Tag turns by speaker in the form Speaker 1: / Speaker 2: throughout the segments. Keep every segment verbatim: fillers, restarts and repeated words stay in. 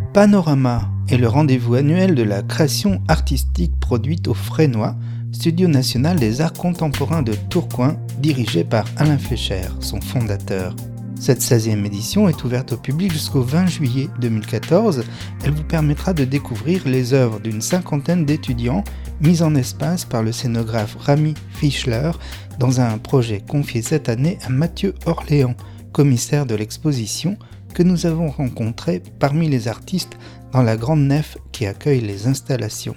Speaker 1: Panorama est le rendez-vous annuel de la création artistique produite au Fresnoy, Studio national des arts contemporains de Tourcoing, dirigé par Alain Fleischer, son fondateur. Cette seizième édition est ouverte au public jusqu'au vingt juillet deux mille quatorze. Elle vous permettra de découvrir les œuvres d'une cinquantaine d'étudiants mises en espace par le scénographe Rami Fischler dans un projet confié cette année à Mathieu Orléans, commissaire de l'exposition, que nous avons rencontré parmi les artistes dans la grande nef qui accueille les installations.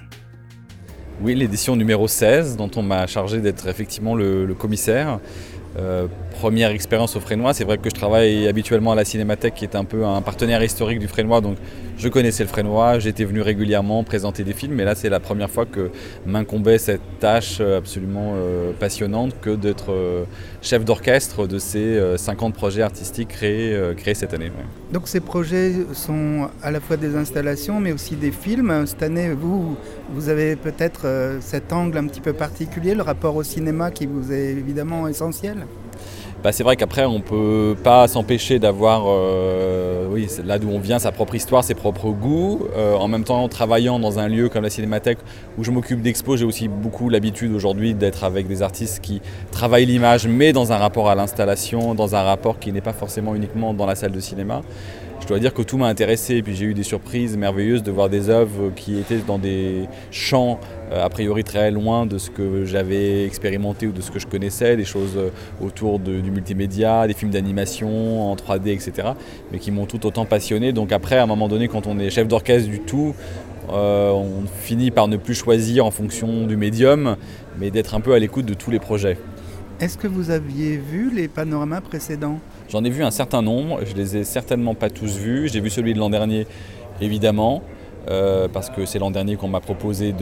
Speaker 2: Oui, l'édition numéro seize, dont on m'a chargé d'être effectivement le, le commissaire. Euh, première expérience au Fresnoy, c'est vrai que je travaille habituellement à la Cinémathèque qui est un peu un partenaire historique du Fresnoy, donc je connaissais le Fresnoy, j'étais venu régulièrement présenter des films, mais là c'est la première fois que m'incombait cette tâche absolument euh, passionnante que d'être euh, chef d'orchestre de ces euh, cinquante projets artistiques créés, euh, créés cette année. Ouais.
Speaker 1: Donc ces projets sont à la fois des installations mais aussi des films. Cette année, vous, vous avez peut-être euh, cet angle un petit peu particulier, le rapport au cinéma qui vous est évidemment essentiel.
Speaker 2: Bah, c'est vrai qu'après on ne peut pas s'empêcher d'avoir, euh, oui, là d'où on vient, sa propre histoire, ses propres goûts. Euh, en même temps, travaillant dans un lieu comme la Cinémathèque où je m'occupe d'expos, j'ai aussi beaucoup l'habitude aujourd'hui d'être avec des artistes qui travaillent l'image, mais dans un rapport à l'installation, dans un rapport qui n'est pas forcément uniquement dans la salle de cinéma. Je dois dire que tout m'a intéressé et puis j'ai eu des surprises merveilleuses de voir des œuvres qui étaient dans des champs a priori très loin de ce que j'avais expérimenté ou de ce que je connaissais, des choses autour de, du multimédia, des films d'animation en trois D, et cetera, mais qui m'ont tout autant passionné. Donc après, à un moment donné, quand on est chef d'orchestre du tout, euh, on finit par ne plus choisir en fonction du médium, mais d'être un peu à l'écoute de tous les projets.
Speaker 1: Est-ce que vous aviez vu les panoramas précédents ?
Speaker 2: J'en ai vu un certain nombre, je les ai certainement pas tous vus. J'ai vu celui de l'an dernier, évidemment, euh, parce que c'est l'an dernier qu'on m'a proposé de,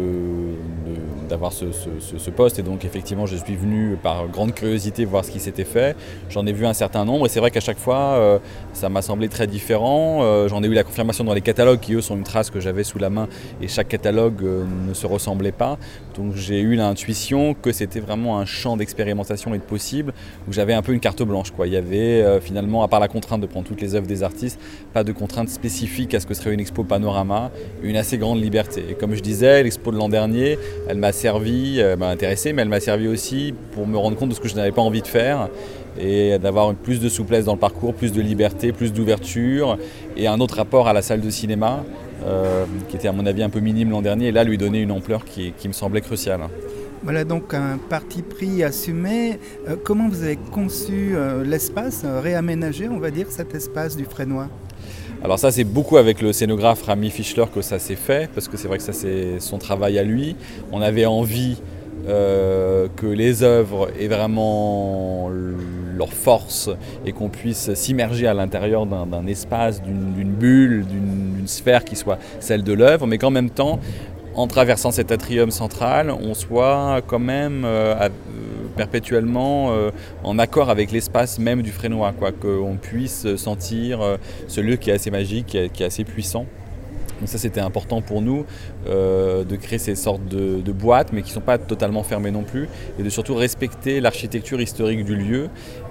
Speaker 2: de, d'avoir ce, ce, ce poste. Et donc, effectivement, je suis venu par grande curiosité voir ce qui s'était fait. J'en ai vu un certain nombre et c'est vrai qu'à chaque fois, euh, ça m'a semblé très différent. Euh, j'en ai eu la confirmation dans les catalogues qui, eux, sont une trace que j'avais sous la main et chaque catalogue euh, ne se ressemblait pas. Donc, j'ai eu l'intuition que c'était vraiment un champ d'expérimentation et de possible où j'avais un peu une carte blanche, quoi. Il y avait euh, finalement, à part la contrainte de prendre toutes les œuvres des artistes, pas de contrainte spécifique à ce que serait une expo panorama, une assez grande liberté. Et comme je disais, l'expo de l'an dernier, elle m'a servi, elle m'a intéressé, mais elle m'a servi aussi pour me rendre compte de ce que je n'avais pas envie de faire et d'avoir plus de souplesse dans le parcours, plus de liberté, plus d'ouverture et un autre rapport à la salle de cinéma euh, qui était à mon avis un peu minime l'an dernier et là lui donner une ampleur qui, qui me semblait cruciale.
Speaker 1: Voilà donc un parti pris assumé. Euh, comment vous avez conçu euh, l'espace, euh, réaménager on va dire cet espace du Fresnoy ?
Speaker 2: Alors ça c'est beaucoup avec le scénographe Rami Fischler que ça s'est fait, parce que c'est vrai que ça c'est son travail à lui. On avait envie euh, que les œuvres aient vraiment leur force et qu'on puisse s'immerger à l'intérieur d'un, d'un espace, d'une, d'une bulle, d'une, d'une sphère qui soit celle de l'œuvre, mais qu'en même temps, en traversant cet atrium central, on soit quand même euh, à, perpétuellement euh, en accord avec l'espace même du Fresnoy, quoi, qu'on puisse sentir euh, ce lieu qui est assez magique, qui est, qui est assez puissant. Donc ça c'était important pour nous euh, de créer ces sortes de, de boîtes mais qui ne sont pas totalement fermées non plus et de surtout respecter l'architecture historique du lieu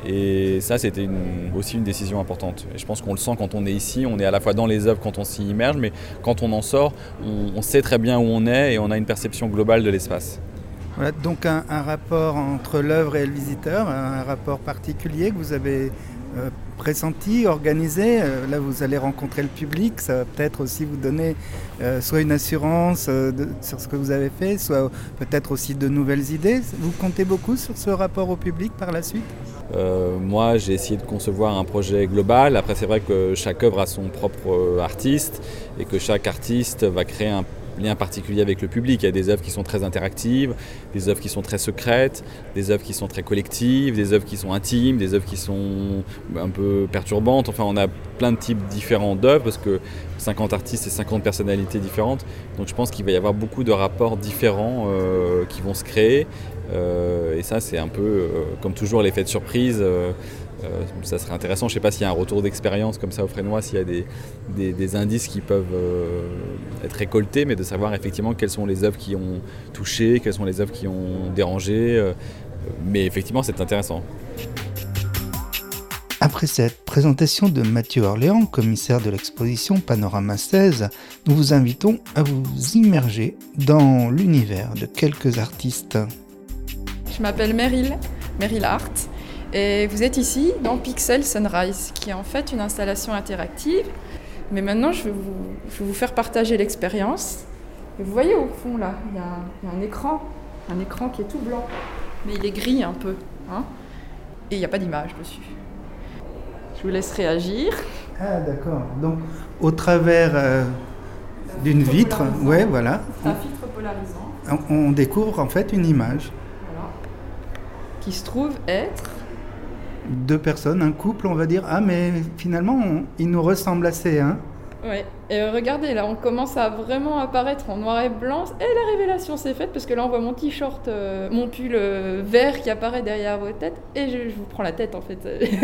Speaker 2: et ça c'était une, aussi une décision importante. Et je pense qu'on le sent quand on est ici, on est à la fois dans les œuvres quand on s'y immerge mais quand on en sort on, on sait très bien où on est et on a une perception globale de l'espace.
Speaker 1: Voilà, donc un, un rapport entre l'œuvre et le visiteur, un rapport particulier que vous avez euh, pressenti, organisé. Euh, là, vous allez rencontrer le public, ça va peut-être aussi vous donner euh, soit une assurance euh, de, sur ce que vous avez fait, soit peut-être aussi de nouvelles idées. Vous comptez beaucoup sur ce rapport au public par la suite ?
Speaker 2: Euh, moi, j'ai essayé de concevoir un projet global. Après, c'est vrai que chaque œuvre a son propre artiste et que chaque artiste va créer un lien particulier avec le public. Il y a des œuvres qui sont très interactives, des œuvres qui sont très secrètes, des œuvres qui sont très collectives, des œuvres qui sont intimes, des œuvres qui sont un peu perturbantes. Enfin, on a plein de types différents d'œuvres parce que cinquante artistes et cinquante personnalités différentes. Donc je pense qu'il va y avoir beaucoup de rapports différents euh, qui vont se créer. Euh, et ça, c'est un peu, euh, comme toujours, l'effet de surprise. Euh, Euh, ça serait intéressant, je ne sais pas s'il y a un retour d'expérience comme ça au Fresnoy, s'il y a des, des, des indices qui peuvent euh, être récoltés, mais de savoir effectivement quelles sont les œuvres qui ont touché, quelles sont les œuvres qui ont dérangé. Euh, mais effectivement, c'est intéressant.
Speaker 1: Après cette présentation de Mathieu Orléans, commissaire de l'exposition Panorama seize, nous vous invitons à vous immerger dans l'univers de quelques artistes.
Speaker 3: Je m'appelle Meryl, Meryl Art, et vous êtes ici dans Pixel Sunrise, qui est en fait une installation interactive. Mais maintenant, je vais vous, je vais vous faire partager l'expérience. Et vous voyez au fond là, il y a, il y a un écran, un écran qui est tout blanc, mais il est gris un peu, hein, et il n'y a pas d'image dessus. Je vous laisse réagir.
Speaker 1: Ah d'accord, donc au travers euh, d'une vitre, ouais, voilà.
Speaker 3: C'est un filtre polarisant.
Speaker 1: On, on découvre en fait une image.
Speaker 3: Voilà. Qui se trouve être...
Speaker 1: Deux personnes, un couple, on va dire. Ah mais finalement, on, ils nous ressemblent assez, hein.
Speaker 3: Ouais, et regardez, là on commence à vraiment apparaître en noir et blanc, et la révélation s'est faite, parce que là on voit mon t-shirt, euh, mon pull euh, vert qui apparaît derrière vos têtes, et je, je vous prends la tête en fait.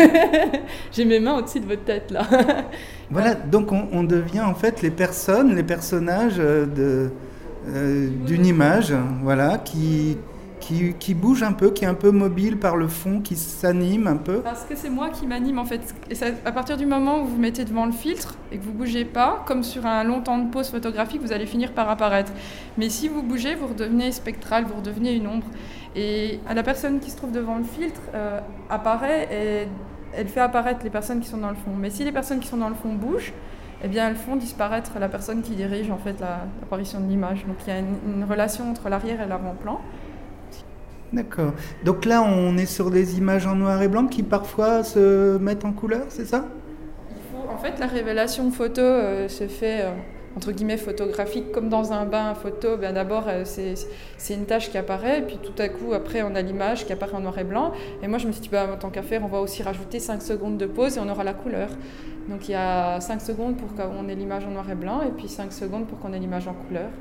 Speaker 3: J'ai mes mains au-dessus de votre tête là.
Speaker 1: Voilà, donc on, on devient en fait les personnes, les personnages de, euh, d'une image, voilà, qui... Qui, qui bouge un peu, qui est un peu mobile par le fond, qui s'anime un peu.
Speaker 3: Parce que c'est moi qui m'anime en fait. Et ça, à partir du moment où vous vous mettez devant le filtre et que vous ne bougez pas, comme sur un long temps de pause photographique, vous allez finir par apparaître. Mais si vous bougez, vous redevenez spectral, vous redevenez une ombre. Et la personne qui se trouve devant le filtre euh, apparaît et elle fait apparaître les personnes qui sont dans le fond. Mais si les personnes qui sont dans le fond bougent, eh bien, elles font disparaître la personne qui dirige en fait la, l'apparition de l'image. Donc il y a une, une relation entre l'arrière et l'avant-plan.
Speaker 1: D'accord. Donc là, on est sur des images en noir et blanc qui parfois se mettent en couleur, c'est ça ?
Speaker 3: Il faut, en fait, la révélation photo euh, se fait, euh, entre guillemets, photographique, comme dans un bain photo. Ben, d'abord, euh, c'est, c'est une tâche qui apparaît, et puis tout à coup, après, on a l'image qui apparaît en noir et blanc. Et moi, je me suis dit, ben, tant qu'à faire, on va aussi rajouter cinq secondes de pause et on aura la couleur. Donc il y a cinq secondes pour qu'on ait l'image en noir et blanc, et puis cinq secondes pour qu'on ait l'image en couleur.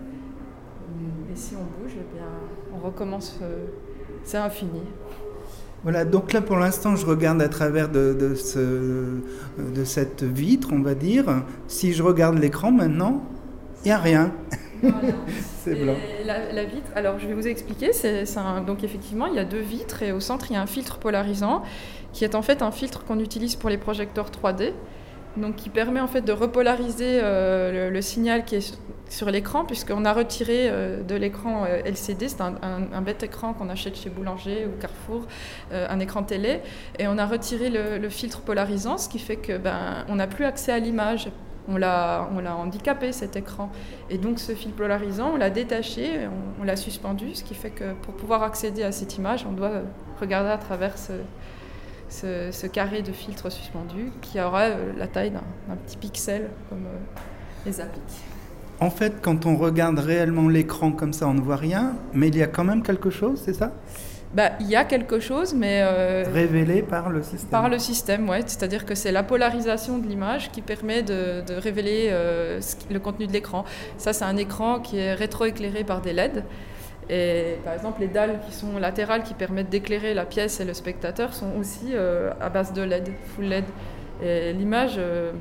Speaker 3: Et si on bouge, eh bien, on recommence... Euh, C'est infini.
Speaker 1: Voilà, donc là pour l'instant je regarde à travers de, de, ce, de cette vitre, on va dire. Si je regarde l'écran maintenant, il n'y a rien.
Speaker 3: Voilà.
Speaker 1: C'est blanc.
Speaker 3: La, la vitre, alors je vais vous expliquer. C'est, c'est un, donc effectivement, il y a deux vitres et au centre il y a un filtre polarisant qui est en fait un filtre qu'on utilise pour les projecteurs trois D. Donc qui permet en fait de repolariser euh, le, le signal qui est sur l'écran, puisqu'on a retiré euh, de l'écran euh, L C D, c'est un, un, un bête écran qu'on achète chez Boulanger ou Carrefour, euh, un écran télé, et on a retiré le, le filtre polarisant, ce qui fait que ben, on n'a plus accès à l'image. On l'a, on l'a handicapé cet écran. Et donc ce fil polarisant, on l'a détaché, on, on l'a suspendu, ce qui fait que pour pouvoir accéder à cette image, on doit regarder à travers ce... Ce, ce carré de filtre suspendu qui aura euh, la taille d'un, d'un petit pixel comme euh, les appliques.
Speaker 1: En fait, quand on regarde réellement l'écran comme ça, on ne voit rien, mais il y a quand même quelque chose, c'est ça ?
Speaker 3: Bah, il y a quelque chose, mais... Euh,
Speaker 1: révélé par le système.
Speaker 3: Par le système, oui. C'est-à-dire que c'est la polarisation de l'image qui permet de, de révéler euh, le contenu de l'écran. Ça, c'est un écran qui est rétroéclairé par des L E D. Et par exemple, les dalles qui sont latérales qui permettent d'éclairer la pièce et le spectateur sont aussi euh, à base de L E D, full L E D. Et l'image euh,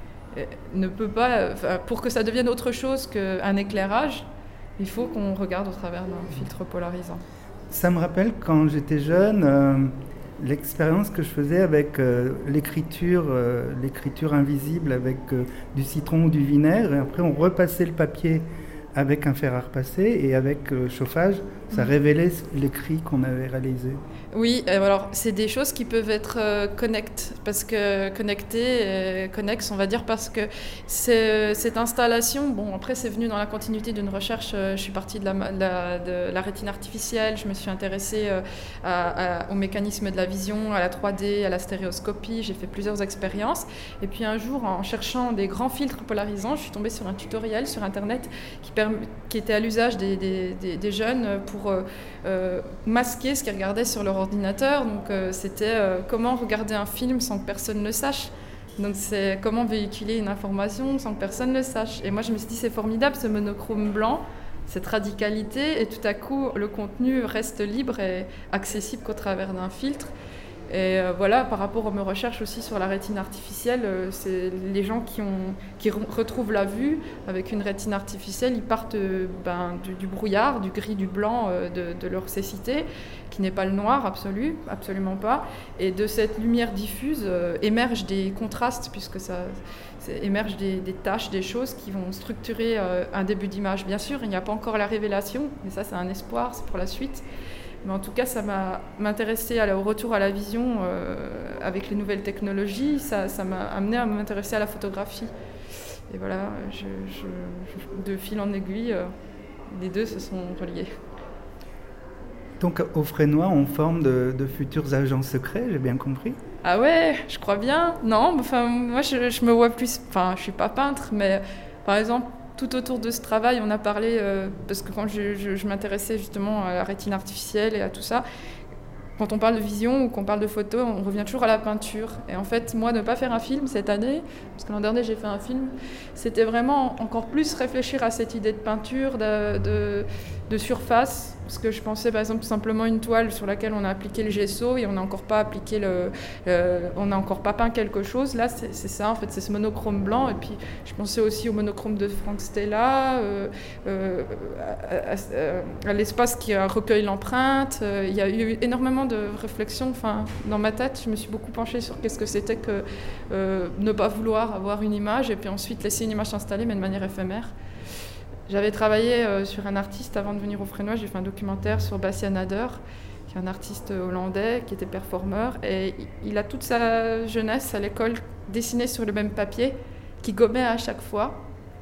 Speaker 3: ne peut pas... Enfin, pour que ça devienne autre chose qu'un éclairage, il faut qu'on regarde au travers d'un filtre polarisant.
Speaker 1: Ça me rappelle quand j'étais jeune, euh, l'expérience que je faisais avec euh, l'écriture, euh, l'écriture invisible avec euh, du citron ou du vinaigre. Et après, on repassait le papier avec un fer à repasser et avec le chauffage, ça révélait l'écrit qu'on avait réalisé.
Speaker 3: Oui, alors c'est des choses qui peuvent être euh, connectes, parce que connectées, euh, connexes, on va dire, parce que c'est, cette installation, bon, après c'est venu dans la continuité d'une recherche, euh, je suis partie de la, la, de la rétine artificielle, je me suis intéressée euh, à, à, au mécanisme de la vision, à la trois D, à la stéréoscopie, j'ai fait plusieurs expériences, et puis un jour, en cherchant des grands filtres polarisants, je suis tombée sur un tutoriel sur Internet qui, perm- qui était à l'usage des, des, des, des jeunes pour euh, euh, masquer ce qu'ils regardaient sur leur ordinateur. Donc euh, c'était euh, comment regarder un film sans que personne ne sache. Donc c'est comment véhiculer une information sans que personne ne sache. Et moi je me suis dit c'est formidable ce monochrome blanc, cette radicalité, et tout à coup le contenu reste libre et accessible qu'au travers d'un filtre. Et euh, voilà, par rapport à mes recherches aussi sur la rétine artificielle, euh, c'est les gens qui, ont, qui re- retrouvent la vue avec une rétine artificielle, ils partent euh, ben, du, du brouillard, du gris, du blanc euh, de, de leur cécité, qui n'est pas le noir absolu, absolument pas. Et de cette lumière diffuse euh, émergent des contrastes, puisque ça émergent des, des taches, des choses qui vont structurer euh, un début d'image. Bien sûr, il n'y a pas encore la révélation, mais ça c'est un espoir, c'est pour la suite. Mais en tout cas, ça m'a m'intéressé au retour à la vision euh, avec les nouvelles technologies. Ça, ça m'a amené à m'intéresser à la photographie. Et voilà, je, je, je, de fil en aiguille, euh, les deux se sont reliés.
Speaker 1: Donc au Fresnoy, on forme de, de futurs agents secrets, j'ai bien compris?
Speaker 3: Ah ouais, je crois bien. Non, enfin, moi je, je me vois plus... Enfin, je suis pas peintre, mais par exemple, tout autour de ce travail, on a parlé, euh, parce que quand je, je, je m'intéressais justement à la rétine artificielle et à tout ça, quand on parle de vision ou qu'on parle de photo, on revient toujours à la peinture. Et en fait, moi, ne pas faire un film cette année, parce que l'an dernier j'ai fait un film, c'était vraiment encore plus réfléchir à cette idée de peinture, de, de, de surface, parce que je pensais par exemple simplement une toile sur laquelle on a appliqué le gesso et on n'a encore pas appliqué le, euh, on n'a encore pas peint quelque chose. Là, c'est, c'est ça en fait, c'est ce monochrome blanc. Et puis, je pensais aussi au monochrome de Frank Stella, euh, euh, à, à, à l'espace qui recueille l'empreinte. Euh, il y a eu énormément de réflexions. Enfin, dans ma tête, je me suis beaucoup penchée sur qu'est-ce que c'était que euh, ne pas vouloir avoir une image et puis ensuite laisser une image s'installer, mais de manière éphémère. J'avais travaillé euh, sur un artiste avant de venir au Fresnoy. J'ai fait un documentaire sur Bastiaan Nader, qui est un artiste hollandais, qui était performeur. Et il a toute sa jeunesse à l'école dessiné sur le même papier, qui gommait à chaque fois,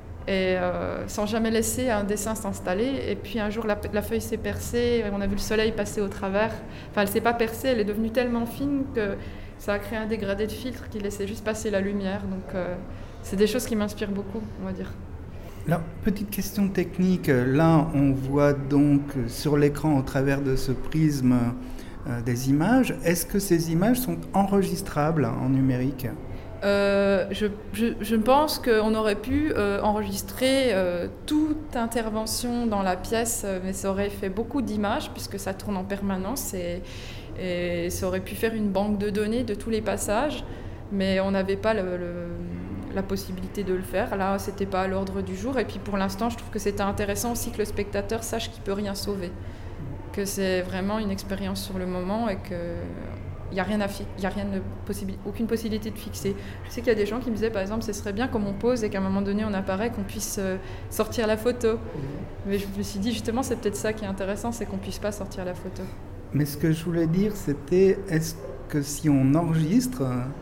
Speaker 3: et euh, sans jamais laisser un dessin s'installer. Et puis un jour, la, la feuille s'est percée, on a vu le soleil passer au travers. Enfin, elle ne s'est pas percée, elle est devenue tellement fine que ça a créé un dégradé de filtre qui laissait juste passer la lumière. Donc, euh, c'est des choses qui m'inspirent beaucoup, on va dire.
Speaker 1: Alors, petite question technique, là on voit donc sur l'écran au travers de ce prisme euh, des images. Est-ce que ces images sont enregistrables en numérique ?
Speaker 3: Euh, je, je, je pense qu'on aurait pu euh, enregistrer euh, toute intervention dans la pièce, mais ça aurait fait beaucoup d'images puisque ça tourne en permanence et, et ça aurait pu faire une banque de données de tous les passages, mais on n'avait pas le, le, la possibilité de le faire. Là, c'était pas à l'ordre du jour. Et puis pour l'instant, je trouve que c'était intéressant aussi que le spectateur sache qu'il peut rien sauver, que c'est vraiment une expérience sur le moment et que il n'y a rien à fi- y a rien de possible, aucune possibilité de fixer. Je sais qu'il y a des gens qui me disaient, par exemple, ce serait bien comme on pose et qu'à un moment donné, on apparaît, qu'on puisse euh, sortir la photo. Mais je me suis dit, justement, c'est peut-être ça qui est intéressant, c'est qu'on ne puisse pas sortir la photo.
Speaker 1: Mais ce que je voulais dire, c'était, est-ce que si on enregistre,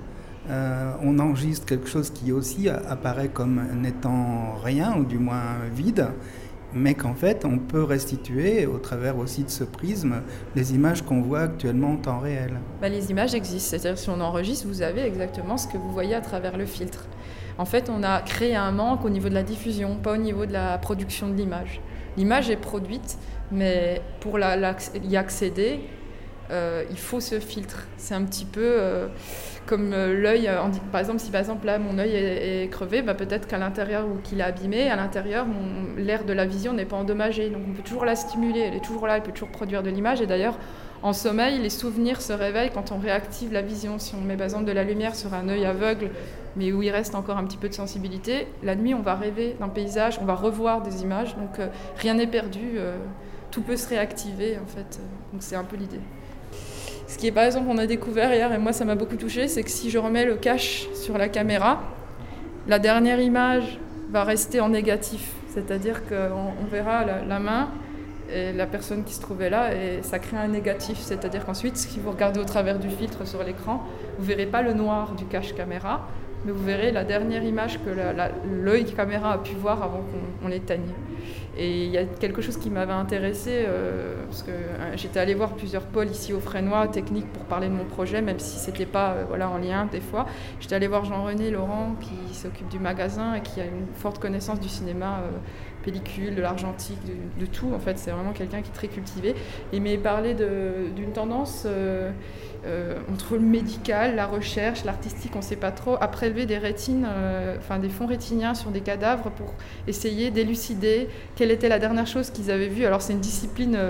Speaker 1: euh, on enregistre quelque chose qui aussi apparaît comme n'étant rien, ou du moins vide, mais qu'en fait, on peut restituer, au travers aussi de ce prisme, les images qu'on voit actuellement en temps réel.
Speaker 3: Bah, les images existent, c'est-à-dire si on enregistre, vous avez exactement ce que vous voyez à travers le filtre. En fait, on a créé un manque au niveau de la diffusion, pas au niveau de la production de l'image. L'image est produite, mais pour la, la, y accéder, euh, il faut ce filtre. C'est un petit peu euh, comme euh, l'œil. Euh, par exemple, si par exemple là mon œil est, est crevé, bah, peut-être qu'à l'intérieur ou qu'il est abîmé, à l'intérieur, mon, l'aire de la vision n'est pas endommagé. Donc on peut toujours la stimuler, elle est toujours là, elle peut toujours produire de l'image. Et d'ailleurs, en sommeil, les souvenirs se réveillent quand on réactive la vision. Si on met par exemple de la lumière sur un œil aveugle, mais où il reste encore un petit peu de sensibilité, la nuit, on va rêver d'un paysage, on va revoir des images. Donc euh, rien n'est perdu, euh, tout peut se réactiver en fait. Donc c'est un peu l'idée. Ce qui est par exemple, on a découvert hier, et moi ça m'a beaucoup touchée, c'est que si je remets le cache sur la caméra, la dernière image va rester en négatif. C'est-à-dire qu'on on verra la, la main et la personne qui se trouvait là, et ça crée un négatif. C'est-à-dire qu'ensuite, si vous regardez au travers du filtre sur l'écran, vous ne verrez pas le noir du cache caméra, mais vous verrez la dernière image que la, la, l'œil caméra a pu voir avant qu'on on l'éteigne. Et il y a quelque chose qui m'avait intéressée, euh, parce que euh, j'étais allée voir plusieurs pôles ici au Fresnoy, techniques, pour parler de mon projet, même si ce n'était pas euh, voilà, en lien des fois. J'étais allée voir Jean-René Laurent, qui s'occupe du magasin et qui a une forte connaissance du cinéma, euh, pellicule, de l'argentique, de, de tout. En fait, c'est vraiment quelqu'un qui est très cultivé. Il m'a parlé de, d'une tendance euh, euh, entre le médical, la recherche, l'artistique, on ne sait pas trop, à prélever des rétines, euh, enfin des fonds rétiniens sur des cadavres pour essayer d'élucider quelle était la dernière chose qu'ils avaient vue. Alors c'est une discipline euh,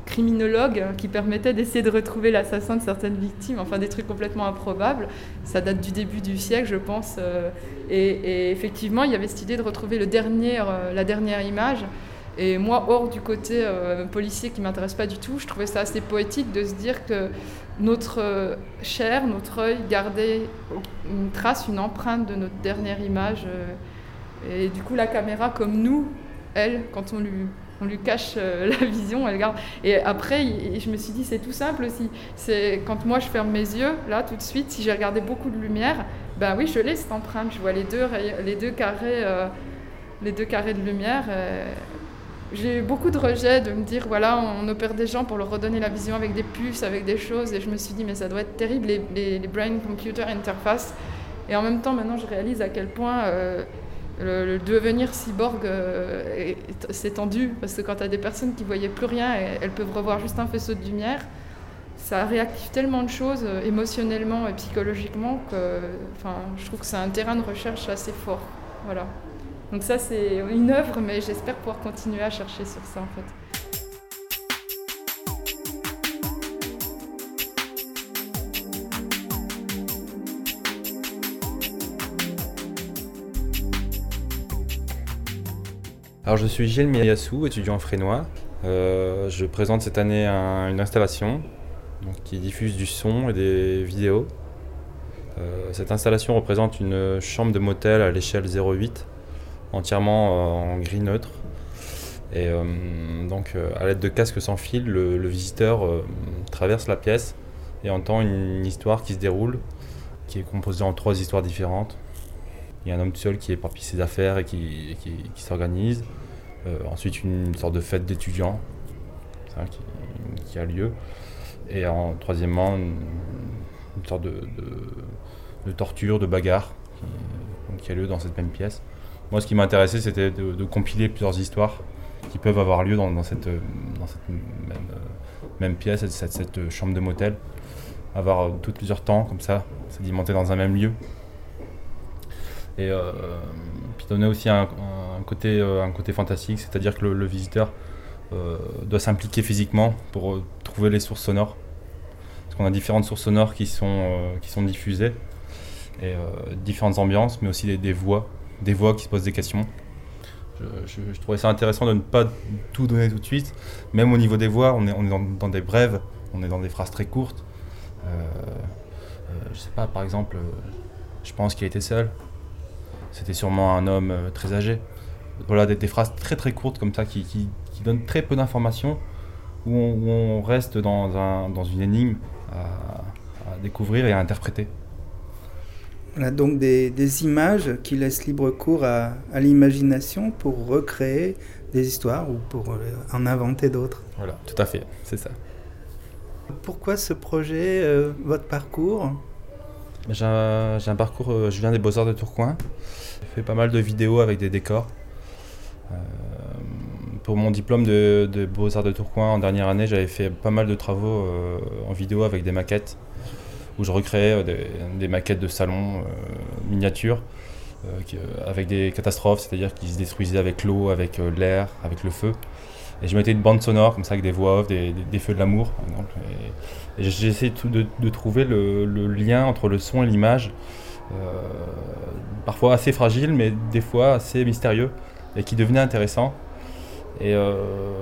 Speaker 3: criminologue qui permettait d'essayer de retrouver l'assassin de certaines victimes, enfin des trucs complètement improbables. Ça date du début du siècle, je pense. Euh, et, et effectivement, il y avait cette idée de retrouver le dernier, euh, la dernière image. Et moi, hors du côté euh, policier qui ne m'intéresse pas du tout, je trouvais ça assez poétique de se dire que notre euh, chair, notre œil gardait une trace, une empreinte de notre dernière image. Euh, et du coup, la caméra, comme nous, elle, quand on lui, on lui cache euh, la vision, elle garde. Et après, il, je me suis dit, c'est tout simple aussi. C'est quand moi, je ferme mes yeux, là, tout de suite, si j'ai regardé beaucoup de lumière, ben oui, je l'ai cette empreinte. Je vois les deux, les deux, carrés, euh, les deux carrés de lumière. Euh, J'ai eu beaucoup de rejets de me dire, voilà, on opère des gens pour leur redonner la vision avec des puces, avec des choses. Et je me suis dit, mais ça doit être terrible, les, les, les brain-computer interface. Et en même temps, maintenant, je réalise à quel point euh, le, le devenir cyborg euh, s'est tendu. Parce que quand tu as des personnes qui ne voyaient plus rien, et elles peuvent revoir juste un faisceau de lumière, ça réactive tellement de choses euh, émotionnellement et psychologiquement que je trouve que c'est un terrain de recherche assez fort. Voilà. Donc ça, c'est une œuvre, mais j'espère pouvoir continuer à chercher sur ça, en fait.
Speaker 4: Alors, je suis Gilles Miyasu, étudiant en frénois. Euh, je présente cette année un, une installation donc, qui diffuse du son et des vidéos. Euh, cette installation représente une chambre de motel à l'échelle zéro huit, entièrement euh, en gris neutre. Et euh, donc, euh, à l'aide de casques sans fil, le, le visiteur euh, traverse la pièce et entend une, une histoire qui se déroule, qui est composée en trois histoires différentes. Il y a un homme seul qui éparpille ses affaires et qui, qui, qui s'organise. Euh, ensuite, une sorte de fête d'étudiants ça, qui, qui a lieu. Et en troisièmement, une, une sorte de, de, de torture, de bagarre qui, qui a lieu dans cette même pièce. Moi, ce qui m'intéressait, c'était de, de compiler plusieurs histoires qui peuvent avoir lieu dans, dans cette, dans cette même, euh, même pièce, cette, cette chambre de motel. Avoir euh, toutes plusieurs temps, comme ça, sédimenté dans un même lieu. Et euh, puis donner aussi un, un, côté, euh, un côté fantastique, c'est-à-dire que le, le visiteur euh, doit s'impliquer physiquement pour euh, trouver les sources sonores. Parce qu'on a différentes sources sonores qui sont, euh, qui sont diffusées, et euh, différentes ambiances, mais aussi des, des voix. des voix qui se posent des questions. Je, je, je trouvais ça intéressant de ne pas tout donner tout de suite. Même au niveau des voix, on est, on est dans, dans des brèves, on est dans des phrases très courtes. Euh, euh, je sais pas, par exemple, euh, je pense qu'il était seul. C'était sûrement un homme euh, très âgé. Voilà, des, des phrases très très courtes comme ça qui, qui, qui donnent très peu d'informations, où on, où on reste dans, un, dans une énigme à, à découvrir et à interpréter.
Speaker 1: On a donc des, des images qui laissent libre cours à, à l'imagination pour recréer des histoires ou pour en inventer d'autres.
Speaker 4: Voilà, tout à fait, c'est ça.
Speaker 1: Pourquoi ce projet, euh, votre parcours ?
Speaker 4: J'ai un, j'ai un parcours, euh, je viens des Beaux-Arts de Tourcoing. J'ai fait pas mal de vidéos avec des décors. Euh, pour mon diplôme de, de Beaux-Arts de Tourcoing en dernière année, j'avais fait pas mal de travaux euh, en vidéo avec des maquettes, où je recréais des, des maquettes de salons euh, miniatures euh, qui, euh, avec des catastrophes, c'est-à-dire qui se détruisaient avec l'eau, avec euh, l'air, avec le feu. Et je mettais une bande sonore comme ça avec des voix off, des, des, des feux de l'amour par exemple. Et, et j'ai essayé de, de, de trouver le, le lien entre le son et l'image, euh, parfois assez fragile mais des fois assez mystérieux et qui devenait intéressant. Et euh,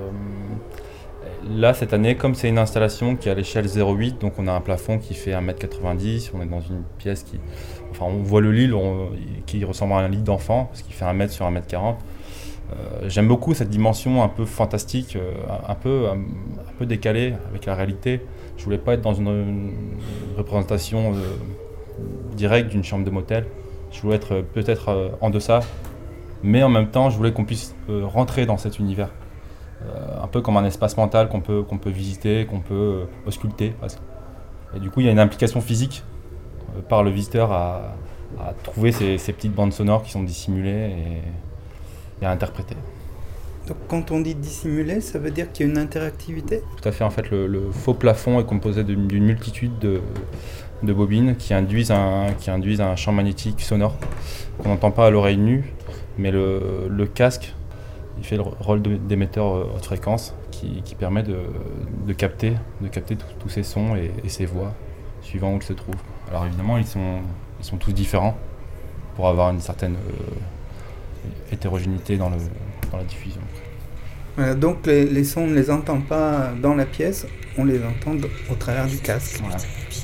Speaker 4: là, cette année, comme c'est une installation qui est à l'échelle zéro huit, donc on a un plafond qui fait un mètre quatre-vingt-dix, on est dans une pièce qui... Enfin, on voit le lit on, qui ressemble à un lit d'enfant, parce qu'il fait un mètre sur un mètre quarante. Euh, j'aime beaucoup cette dimension un peu fantastique, euh, un, peu, un, un peu décalée avec la réalité. Je voulais pas être dans une, une représentation euh, directe d'une chambre de motel. Je voulais être peut-être euh, en deçà, mais en même temps, je voulais qu'on puisse euh, rentrer dans cet univers. Euh, un peu comme un espace mental qu'on peut, qu'on peut visiter, qu'on peut euh, ausculter. Et du coup, il y a une implication physique euh, par le visiteur à, à trouver ces, ces petites bandes sonores qui sont dissimulées et, et à interpréter.
Speaker 1: Donc quand on dit dissimulé, ça veut dire qu'il y a une interactivité ?
Speaker 4: Tout à fait. En fait, le, le faux plafond est composé d'une, d'une multitude de, de bobines qui induisent, un, qui induisent un champ magnétique sonore qu'on n'entend pas à l'oreille nue, mais le, le casque, il fait le rôle d'émetteur haute fréquence qui, qui permet de, de capter, de capter tous ces sons et, et ces voix, suivant où ils se trouvent. Alors évidemment, ils sont, ils sont tous différents pour avoir une certaine euh, hétérogénéité dans, le, dans la diffusion.
Speaker 1: Voilà, donc les, les sons, on ne les entend pas dans la pièce, on les entend au travers du casque.
Speaker 4: Voilà.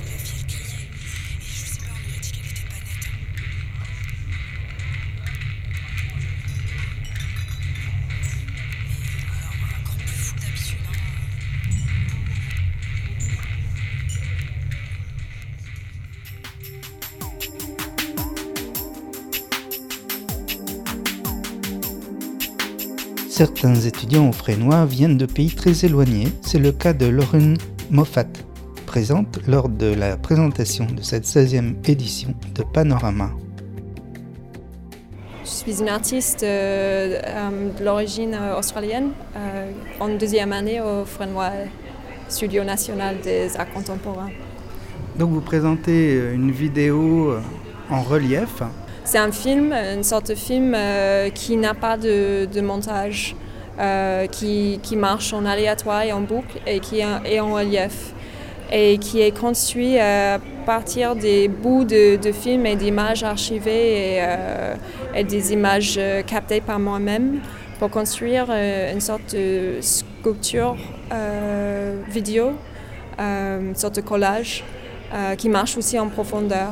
Speaker 1: Certains étudiants au Fresnoy viennent de pays très éloignés, c'est le cas de Lauren Moffat, présente lors de la présentation de cette seizième édition de Panorama.
Speaker 5: Je suis une artiste euh, de l'origine australienne, euh, en deuxième année au Fresnoy, Studio national des arts contemporains.
Speaker 1: Donc vous présentez une vidéo en relief.
Speaker 5: C'est un film, une sorte de film euh, qui n'a pas de, de montage, euh, qui, qui marche en aléatoire et en boucle et qui est en relief et qui est construit à partir des bouts de, de films et d'images archivées et, euh, et des images captées par moi-même pour construire euh, une sorte de sculpture euh, vidéo, euh, une sorte de collage euh, qui marche aussi en profondeur.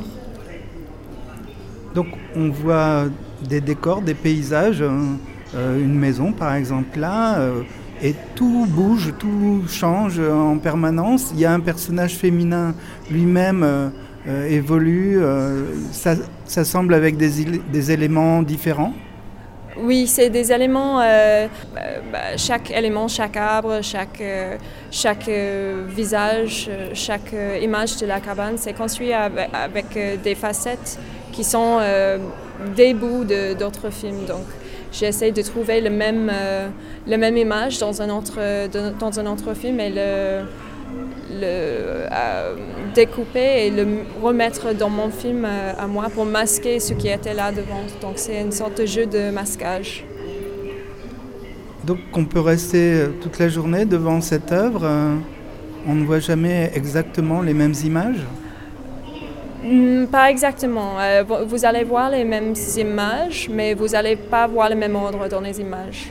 Speaker 1: Donc on voit des décors, des paysages, euh, une maison par exemple là, euh, et tout bouge, tout change en permanence. Il y a un personnage féminin lui-même euh, euh, évolue, euh, ça, ça semble avec des, des éléments différents.
Speaker 5: Oui, c'est des éléments, euh, bah, chaque élément, chaque arbre, chaque, euh, chaque euh, visage, chaque euh, image de la cabane, c'est construit avec, avec euh, des facettes qui sont euh, des bouts de, d'autres films. Donc, j'essaie de trouver le même, euh, le même image dans un autre, de, dans un autre film et le, le euh, découper et le remettre dans mon film euh, à moi pour masquer ce qui était là devant. Donc, c'est une sorte de jeu de masquage.
Speaker 1: Donc, on peut rester toute la journée devant cette œuvre. Euh, on ne voit jamais exactement les mêmes images.
Speaker 5: Mm, pas exactement. Euh, vous allez voir les mêmes images, mais vous n'allez pas voir le même ordre dans les images.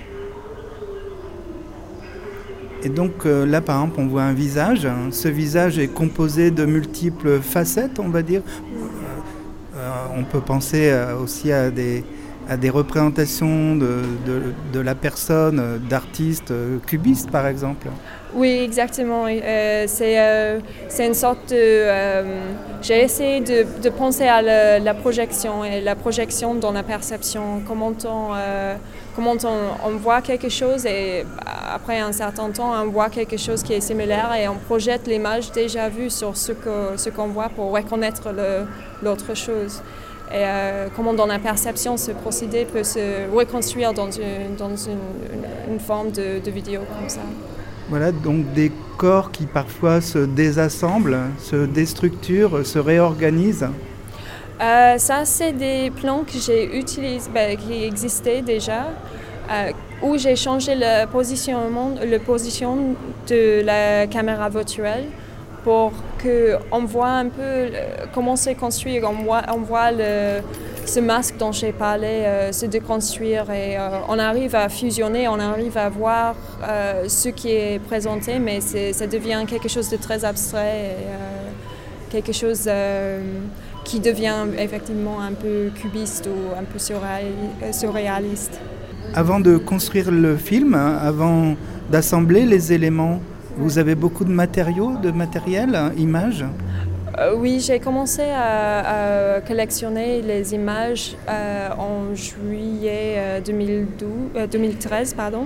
Speaker 1: Et donc euh, là, par exemple, on voit un visage. Ce visage est composé de multiples facettes, on va dire. Euh, on peut penser euh, aussi à des, à des représentations de, de, de la personne, d'artistes euh, cubistes, par exemple.
Speaker 5: Oui, exactement. Euh, c'est, euh, c'est une sorte de... Euh, j'ai essayé de, de penser à la, la projection et la projection dans la perception. Comment on, euh, comment on, on voit quelque chose et après un certain temps, on voit quelque chose qui est similaire et on projette l'image déjà vue sur ce, que, ce qu'on voit pour reconnaître le, l'autre chose. Et euh, comment dans la perception, ce procédé peut se reconstruire dans une, dans une, une, une forme de, de vidéo comme ça.
Speaker 1: Voilà, donc des corps qui parfois se désassemblent, se déstructurent, se réorganisent.
Speaker 5: Euh, ça, c'est des plans que j'ai utilisés, ben, qui existaient déjà, euh, où j'ai changé le positionnement, le position de la caméra virtuelle pour qu'on voit un peu comment c'est construit, on voit, on voit le, ce masque dont j'ai parlé euh, se déconstruire et euh, on arrive à fusionner, on arrive à voir euh, ce qui est présenté, mais c'est, ça devient quelque chose de très abstrait, et, euh, quelque chose euh, qui devient effectivement un peu cubiste ou un peu surréaliste.
Speaker 1: Avant de construire le film, avant d'assembler les éléments, vous avez beaucoup de matériaux, de matériel, images ?
Speaker 5: Euh, oui, j'ai commencé à, à collectionner les images euh, en juillet euh, deux mille douze, euh, deux mille treize. Pardon.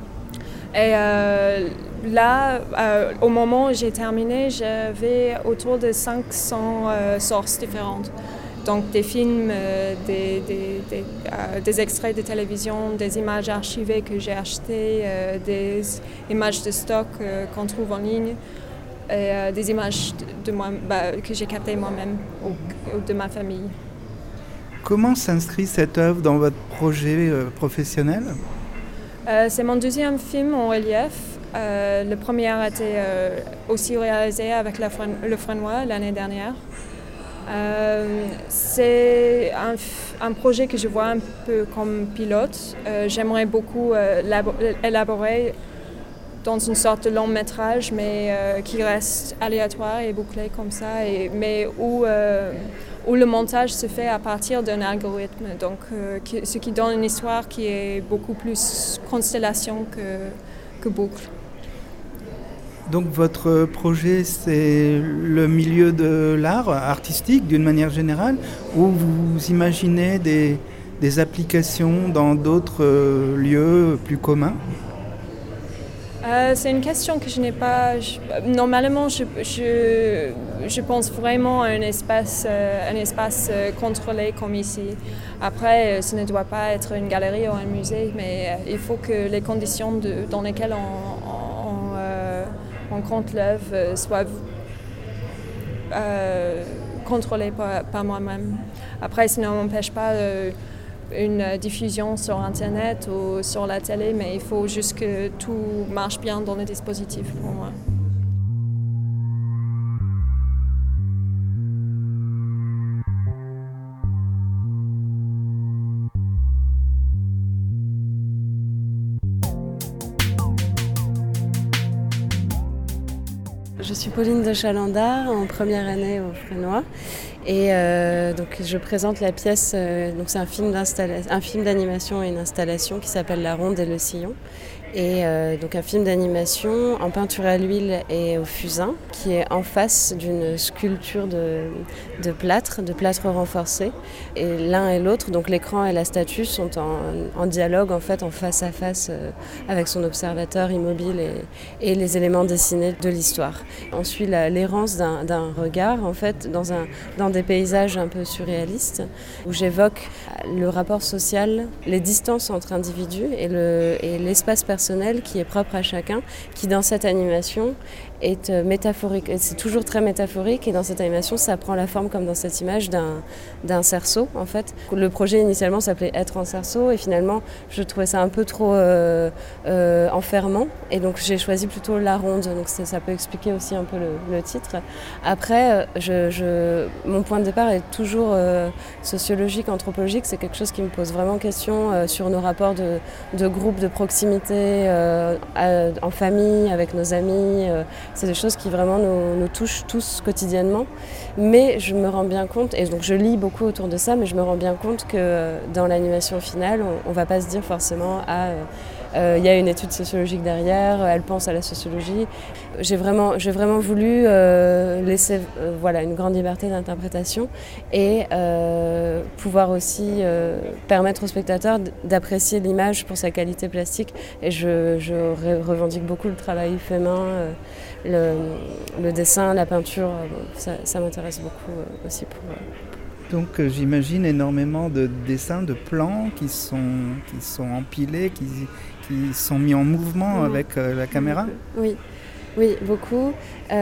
Speaker 5: Et euh, là, euh, au moment où j'ai terminé, j'avais autour de cinq cents euh, sources différentes. Donc des films, euh, des, des, des, euh, des extraits de télévision, des images archivées que j'ai achetées, euh, des images de stock euh, qu'on trouve en ligne, et euh, des images de moi, bah, que j'ai captées moi-même ou, ou de ma famille.
Speaker 1: Comment s'inscrit cette œuvre dans votre projet euh, professionnel ?
Speaker 5: euh, C'est mon deuxième film en relief. Euh, le premier a été euh, aussi réalisé avec la Fren- le Fresnois l'année dernière. Euh, c'est un, un projet que je vois un peu comme pilote. Euh, j'aimerais beaucoup euh, labo- élaborer dans une sorte de long métrage, mais euh, qui reste aléatoire et bouclé comme ça, et, mais où, euh, où le montage se fait à partir d'un algorithme, donc euh, qui, ce qui donne une histoire qui est beaucoup plus constellation que, que boucle.
Speaker 1: Donc votre projet, c'est le milieu de l'art artistique d'une manière générale, ou vous imaginez des, des applications dans d'autres euh, lieux plus communs ?
Speaker 5: Euh, c'est une question que je n'ai pas... Je, normalement, je, je, je pense vraiment à un espace, euh, un espace euh, contrôlé comme ici. Après, euh, ce ne doit pas être une galerie ou un musée, mais euh, il faut que les conditions de, dans lesquelles on, on, euh, on compte l'œuvre euh, soient euh, contrôlées par, par moi-même. Après, ça ne m'empêche pas... Euh, une diffusion sur Internet ou sur la télé, mais il faut juste que tout marche bien dans le dispositif pour moi.
Speaker 6: Je suis Pauline de Chalanda, en première année au Fresnois. Et euh, donc je présente la pièce, euh, donc c'est un film, un film d'animation et une installation qui s'appelle La Ronde et le Sillon. Et euh, donc un film d'animation en peinture à l'huile et au fusain qui est en face d'une sculpture de, de plâtre, de plâtre renforcé. Et l'un et l'autre, donc l'écran et la statue, sont en, en dialogue, en fait, en face à face euh, avec son observateur immobile et, et les éléments dessinés de l'histoire. On suit la, l'errance d'un, d'un regard, en fait, dans, un, dans des paysages un peu surréalistes, où j'évoque le rapport social, les distances entre individus et, le, et l'espace personnel qui est propre à chacun, qui dans cette animation est métaphorique. C'est toujours très métaphorique et dans cette animation, ça prend la forme comme dans cette image d'un, d'un cerceau en fait. Le projet initialement s'appelait Être en cerceau et finalement, je trouvais ça un peu trop euh, euh, enfermant et donc j'ai choisi plutôt La Ronde. Donc ça, ça peut expliquer aussi un peu le, le titre. Après, je, je, mon point de départ est toujours euh, sociologique, anthropologique. C'est quelque chose qui me pose vraiment question euh, sur nos rapports de, de groupe, de proximité, euh, à, en famille, avec nos amis. Euh, C'est des choses qui vraiment nous, nous touchent tous quotidiennement. Mais je me rends bien compte, et donc je lis beaucoup autour de ça, mais je me rends bien compte que dans l'animation finale, on ne va pas se dire forcément « Ah, il euh, y a une étude sociologique derrière, elle pense à la sociologie ». J'ai vraiment, j'ai vraiment voulu euh, laisser euh, voilà, une grande liberté d'interprétation et euh, pouvoir aussi euh, permettre aux spectateurs d'apprécier l'image pour sa qualité plastique. Et je, je revendique beaucoup le travail fait main, euh, le, le dessin, la peinture, euh, ça, ça m'intéresse beaucoup euh, aussi pour... Euh,
Speaker 1: Donc euh, j'imagine énormément de dessins, de plans qui sont, qui sont empilés, qui, qui sont mis en mouvement mmh. avec euh, la caméra.
Speaker 6: Oui, oui, beaucoup.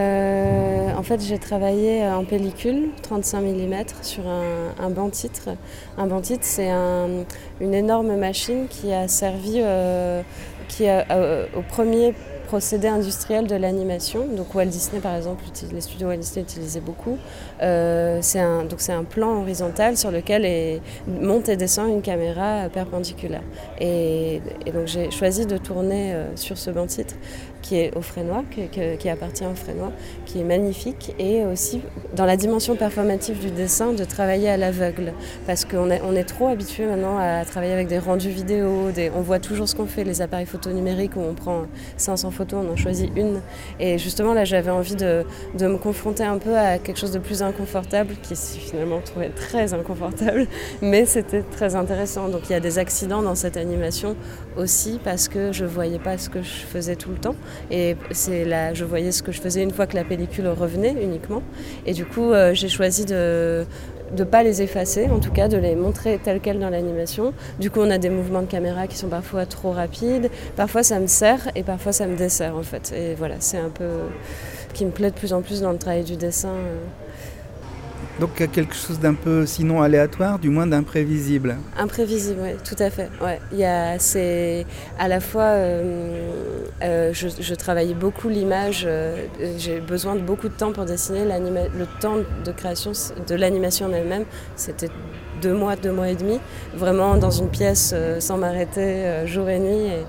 Speaker 6: Euh, en fait, j'ai travaillé en pellicule, trente-cinq millimètres, sur un, un banc titre. Un banc titre, c'est un, une énorme machine qui a servi euh, qui a, euh, au premier procédé industriel de l'animation. Donc Walt Disney, par exemple, les studios Walt Disney utilisaient beaucoup. Euh, c'est un, donc c'est un plan horizontal sur lequel est, monte et descend une caméra perpendiculaire. Et, et donc j'ai choisi de tourner euh, sur ce banc titre qui est au Fresnois, qui, qui, qui appartient au Fresnois, qui est magnifique, et aussi dans la dimension performative du dessin, de travailler à l'aveugle, parce qu'on est, on est trop habitué maintenant à travailler avec des rendus vidéo, des, on voit toujours ce qu'on fait, les appareils photo numériques où on prend cinq cents photos, on en choisit une, et justement là j'avais envie de, de me confronter un peu à quelque chose de plus inconfortable, qui finalement je trouvais très inconfortable, mais c'était très intéressant. Donc il y a des accidents dans cette animation aussi, parce que je voyais pas ce que je faisais tout le temps. Et c'est là, je voyais ce que je faisais une fois que la pellicule revenait uniquement. Et du coup, euh, j'ai choisi de ne pas les effacer, en tout cas de les montrer telles quelles dans l'animation. Du coup, on a des mouvements de caméra qui sont parfois trop rapides. Parfois, ça me sert et parfois, ça me dessert, en fait. Et voilà, c'est un peu ce qui me plaît de plus en plus dans le travail du dessin.
Speaker 1: Donc il y a quelque chose d'un peu, sinon aléatoire, du moins d'imprévisible.
Speaker 6: Imprévisible, oui, tout à fait. Ouais. Il y a, c'est à la fois, euh, euh, je, je travaillais beaucoup l'image, euh, j'ai besoin de beaucoup de temps pour dessiner. Le temps de création de l'animation en elle-même, c'était deux mois, deux mois et demi, vraiment dans une pièce euh, sans m'arrêter euh, jour et nuit. Et,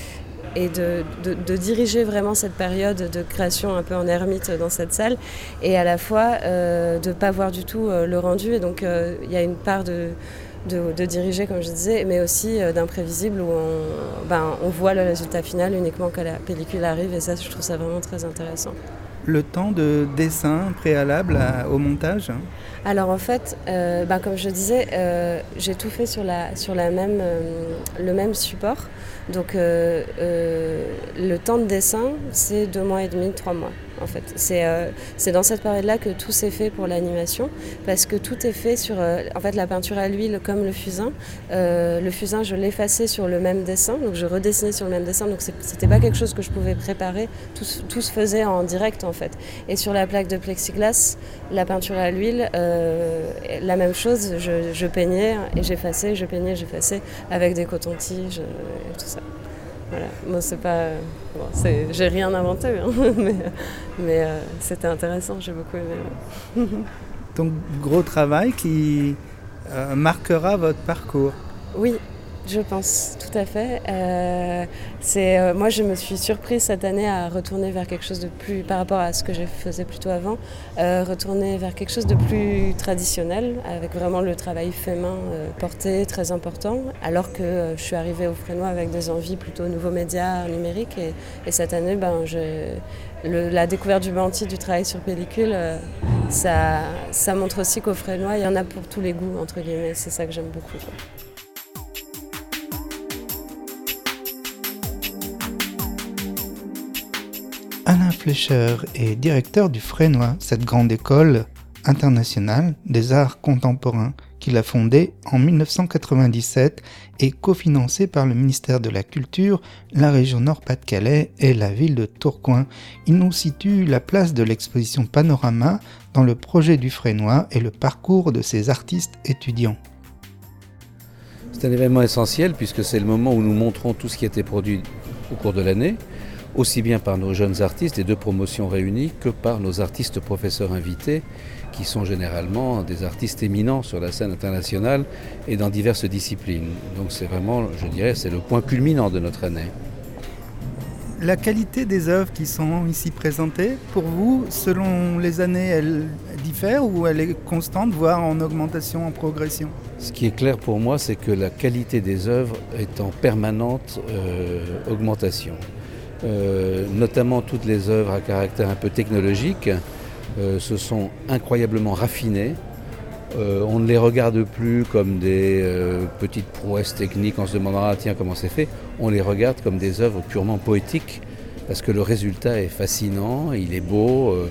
Speaker 6: et de, de, de diriger vraiment cette période de création un peu en ermite dans cette salle, et à la fois euh, de ne pas voir du tout euh, le rendu. Et donc il euh, y a une part de, de, de diriger, comme je disais, mais aussi euh, d'imprévisible où on, ben, on voit le résultat final uniquement quand la pellicule arrive, et ça, je trouve ça vraiment très intéressant.
Speaker 1: Le temps de dessin préalable à, au montage?
Speaker 6: Alors en fait, euh, ben, comme je disais, euh, j'ai tout fait sur, la, sur la même, euh, le même support. Donc euh, euh, le temps de dessin, c'est deux mois et demi, trois mois. En fait, c'est euh, c'est dans cette période-là que tout s'est fait pour l'animation, parce que tout est fait sur, euh, en fait, la peinture à l'huile comme le fusain. Euh, le fusain, je l'effaçais sur le même dessin, donc je redessinais sur le même dessin. Donc c'était pas quelque chose que je pouvais préparer. Tout, tout se faisait en direct en fait. Et sur la plaque de plexiglas, la peinture à l'huile, euh, la même chose. Je, je peignais et j'effaçais, je peignais, j'effaçais avec des cotons-tiges et tout ça. Voilà. Moi, c'est pas, bon, c'est, j'ai rien inventé, hein, mais, mais euh, c'était intéressant, j'ai beaucoup aimé. Ouais.
Speaker 1: Donc, gros travail qui euh, marquera votre parcours.
Speaker 6: Oui, je pense, tout à fait. Euh, c'est, euh, moi, je me suis surprise cette année à retourner vers quelque chose de plus, par rapport à ce que je faisais plutôt avant, euh, retourner vers quelque chose de plus traditionnel, avec vraiment le travail fait main euh, porté, très important, alors que euh, je suis arrivée au Fresnoy avec des envies plutôt nouveaux médias numériques. Et, et cette année, ben, je, le, la découverte du Banti, du travail sur pellicule, euh, ça, ça montre aussi qu'au Fresnoy, il y en a pour tous les goûts, entre guillemets. C'est ça que j'aime beaucoup. Quoi.
Speaker 1: Alain Fleischer est directeur du Fresnoy, cette grande école internationale des arts contemporains qu'il a fondée en dix-neuf cent quatre-vingt-dix-sept et cofinancée par le ministère de la Culture, la région Nord-Pas-de-Calais et la ville de Tourcoing. Il nous situe la place de l'exposition Panorama dans le projet du Fresnoy et le parcours de ses artistes étudiants.
Speaker 7: C'est un événement essentiel puisque c'est le moment où nous montrons tout ce qui a été produit au cours de l'année, aussi bien par nos jeunes artistes, les deux promotions réunies, que par nos artistes professeurs invités, qui sont généralement des artistes éminents sur la scène internationale et dans diverses disciplines. Donc c'est vraiment, je dirais, c'est le point culminant de notre année.
Speaker 1: La qualité des œuvres qui sont ici présentées, pour vous, selon les années, elle diffère ou elle est constante, voire en augmentation, en progression?
Speaker 7: Ce qui est clair pour moi, c'est que la qualité des œuvres est en permanente euh, augmentation. Euh, notamment toutes les œuvres à caractère un peu technologique euh, se sont incroyablement raffinées. Euh, on ne les regarde plus comme des euh, petites prouesses techniques en se demandant ah, tiens comment c'est fait. On les regarde comme des œuvres purement poétiques parce que le résultat est fascinant, il est beau. Euh,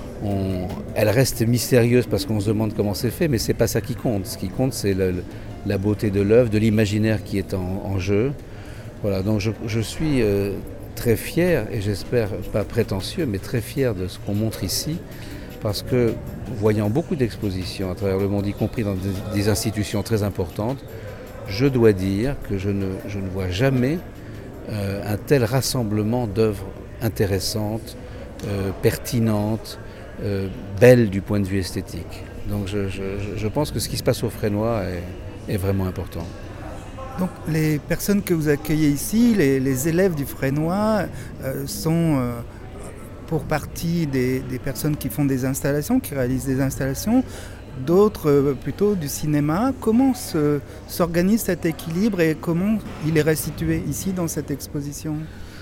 Speaker 7: on, elle reste mystérieuse parce qu'on se demande comment c'est fait, mais c'est pas ça qui compte. Ce qui compte, c'est la, la beauté de l'œuvre, de l'imaginaire qui est en, en jeu. Voilà, donc je, je suis euh, très fier, et j'espère pas prétentieux, mais très fier de ce qu'on montre ici, parce que, voyant beaucoup d'expositions à travers le monde, y compris dans des, des institutions très importantes, je dois dire que je ne, je ne vois jamais euh, un tel rassemblement d'œuvres intéressantes, euh, pertinentes, euh, belles du point de vue esthétique. Donc je, je, je pense que ce qui se passe au Fresnoy est, est vraiment important.
Speaker 1: Donc les personnes que vous accueillez ici, les, les élèves du Fresnoy, euh, sont euh, pour partie des, des personnes qui font des installations, qui réalisent des installations, d'autres euh, plutôt du cinéma. Comment se, s'organise cet équilibre et comment il est restitué ici dans cette exposition ?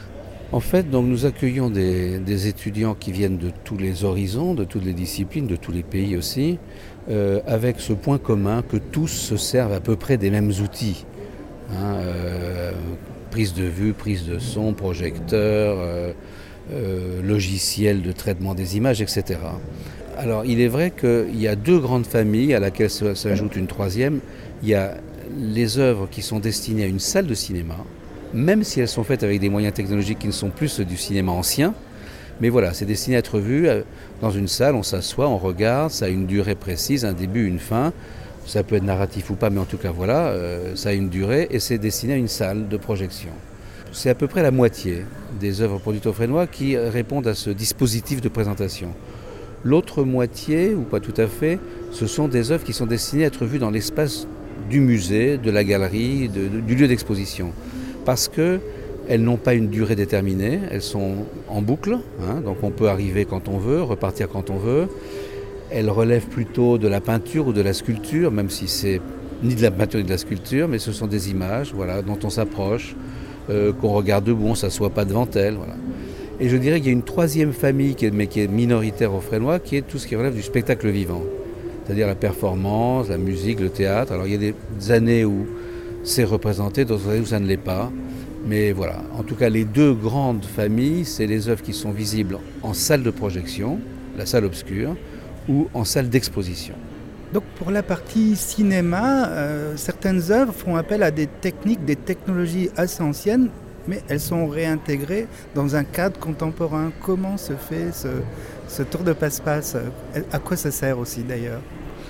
Speaker 7: En fait, donc, nous accueillons des, des étudiants qui viennent de tous les horizons, de toutes les disciplines, de tous les pays aussi, euh, avec ce point commun que tous se servent à peu près des mêmes outils. Hein, euh, prise de vue, prise de son, projecteur, euh, euh, logiciel de traitement des images, et cetera. Alors il est vrai qu'il y a deux grandes familles à laquelle s'ajoute une troisième. Il y a les œuvres qui sont destinées à une salle de cinéma, même si elles sont faites avec des moyens technologiques qui ne sont plus ceux du cinéma ancien, Mais voilà, c'est destiné à être vu dans une salle, on s'assoit, on regarde, ça a une durée précise, un début, une fin. Ça peut être narratif ou pas, mais en tout cas voilà, euh, ça a une durée et c'est destiné à une salle de projection. C'est à peu près la moitié des œuvres produites au Fresnoy qui répondent à ce dispositif de présentation. L'autre moitié, ou pas tout à fait, ce sont des œuvres qui sont destinées à être vues dans l'espace du musée, de la galerie, de, de, du lieu d'exposition. Parce qu'elles n'ont pas une durée déterminée, elles sont en boucle, hein, donc on peut arriver quand on veut, repartir quand on veut. Elles relèvent plutôt de la peinture ou de la sculpture, même si c'est ni de la peinture ni de la sculpture, mais ce sont des images voilà, dont on s'approche, euh, qu'on regarde debout, on ne s'assoit pas devant elles. Voilà. Et je dirais qu'il y a une troisième famille, qui est, mais qui est minoritaire au Fresnoy, qui est tout ce qui relève du spectacle vivant. C'est-à-dire la performance, la musique, le théâtre. Alors il y a des années où c'est représenté, d'autres années où ça ne l'est pas. Mais voilà, en tout cas les deux grandes familles, c'est les œuvres qui sont visibles en salle de projection, la salle obscure, ou en salle d'exposition.
Speaker 1: Donc pour la partie cinéma, euh, certaines œuvres font appel à des techniques, des technologies assez anciennes, mais elles sont réintégrées dans un cadre contemporain. Comment se fait ce, ce tour de passe-passe ? À quoi ça sert aussi d'ailleurs ?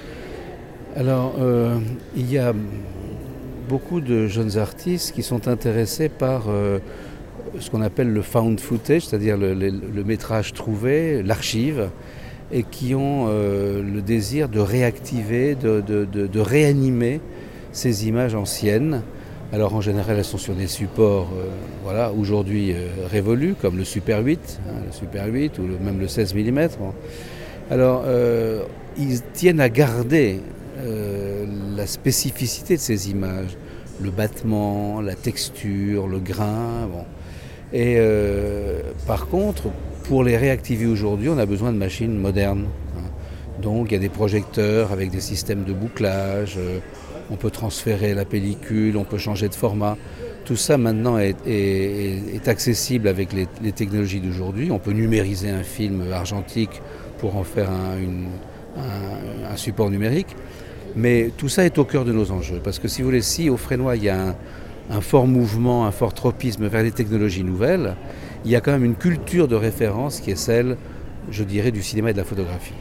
Speaker 7: Alors, euh, il y a beaucoup de jeunes artistes qui sont intéressés par euh, ce qu'on appelle le found footage, c'est-à-dire le, le, le métrage trouvé, l'archive, et qui ont euh, le désir de réactiver, de, de, de, de réanimer ces images anciennes. Alors en général, elles sont sur des supports euh, voilà, aujourd'hui euh, révolus, comme le Super huit, hein, le Super huit ou le, même le seize millimètres. Bon. Alors, euh, ils tiennent à garder euh, la spécificité de ces images, le battement, la texture, le grain. Bon. Et euh, par contre, pour les réactiver aujourd'hui, on a besoin de machines modernes. Hein. Donc il y a des projecteurs avec des systèmes de bouclage, euh, on peut transférer la pellicule, on peut changer de format. Tout ça maintenant est, est, est accessible avec les, les technologies d'aujourd'hui. On peut numériser un film argentique pour en faire un, une, un, un support numérique. Mais tout ça est au cœur de nos enjeux. Parce que si vous voulez, si au Fresnoy il y a un, un fort mouvement, un fort tropisme vers les technologies nouvelles, il y a quand même une culture de référence qui est celle, je dirais, du cinéma et de la photographie.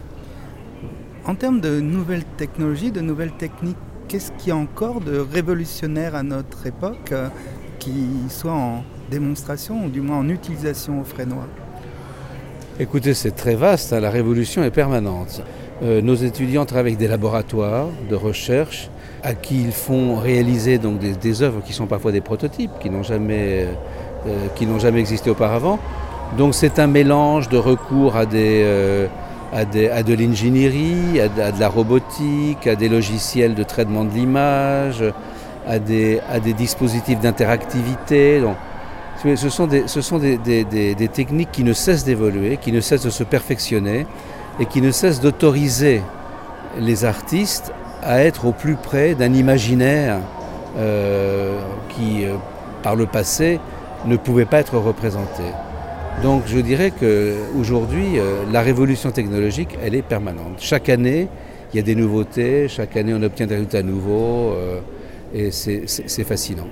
Speaker 1: En termes de nouvelles technologies, de nouvelles techniques, qu'est-ce qu'il y a encore de révolutionnaire à notre époque euh, qui soit en démonstration ou du moins en utilisation au Fresnoy ?
Speaker 7: Écoutez, c'est très vaste, hein, la révolution est permanente. Euh, nos étudiants travaillent avec des laboratoires de recherche à qui ils font réaliser donc, des, des œuvres qui sont parfois des prototypes, qui n'ont jamais, euh, qui n'ont jamais existé auparavant. Donc c'est un mélange de recours à des... Euh, À, des, à de l'ingénierie, à de, à de la robotique, à des logiciels de traitement de l'image, à des, à des dispositifs d'interactivité. Donc, ce sont, des, ce sont des, des, des, des techniques qui ne cessent d'évoluer, qui ne cessent de se perfectionner et qui ne cessent d'autoriser les artistes à être au plus près d'un imaginaire euh, qui, euh, par le passé, ne pouvait pas être représenté. Donc je dirais qu'aujourd'hui, euh, la révolution technologique, elle est permanente. Chaque année, il y a des nouveautés, chaque année on obtient des résultats nouveaux euh, et c'est, c'est, c'est fascinant.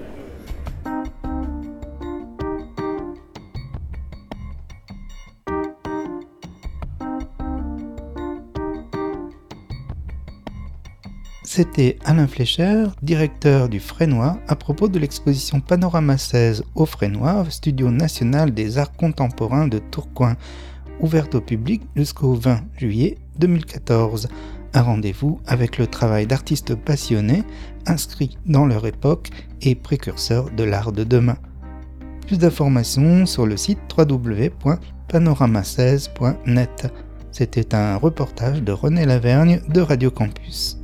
Speaker 1: C'était Alain Fleischer, directeur du Fresnoy, à propos de l'exposition Panorama seize au Fresnoy, Studio national des arts contemporains de Tourcoing, ouverte au public jusqu'au vingt juillet deux mille quatorze. Un rendez-vous avec le travail d'artistes passionnés, inscrits dans leur époque et précurseurs de l'art de demain. Plus d'informations sur le site w w w point panorama seize point net. C'était un reportage de René Lavergne de Radio Campus.